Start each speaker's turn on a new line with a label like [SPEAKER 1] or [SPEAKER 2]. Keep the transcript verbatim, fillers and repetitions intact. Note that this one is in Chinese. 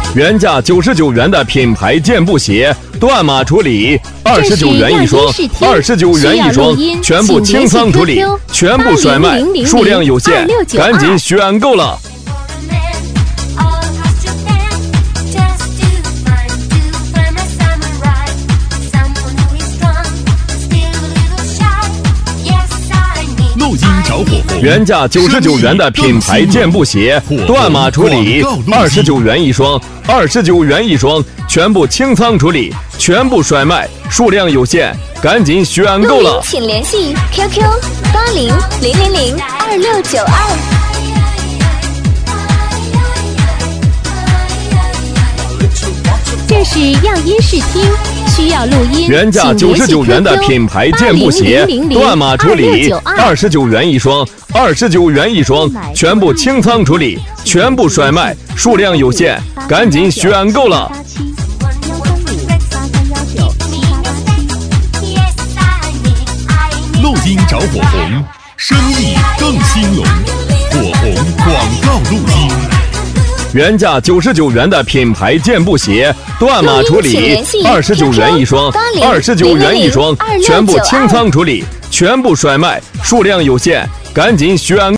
[SPEAKER 1] 原价九十九元的品牌健步鞋，断码处理，二十九元一双，二十九元一双，全部清仓处理，全部甩卖，数量有限，赶紧选购了。
[SPEAKER 2] 录音着火红，
[SPEAKER 1] 原价九十九元的品牌健步鞋，断码处理，二十九元一双，二十九元一双，全部清仓处理，全部甩卖，数量有限，赶紧选购了。
[SPEAKER 3] 请联系 Q Q 八零零零零二六九二。这是样音试听，需要录音。
[SPEAKER 1] 原价九十九元的品牌健步鞋，断码处理，二十九元一双，二十九元一双，全部清仓处理，全部甩卖，数量有限，赶紧选购了。
[SPEAKER 2] 录音着火红，生意更兴隆，火红广告录音。
[SPEAKER 1] 原价九十九元的品牌健步鞋，断码处理，二十九元一双，二十九元一双，全部清仓处理，全部甩卖，数量有限，赶紧选。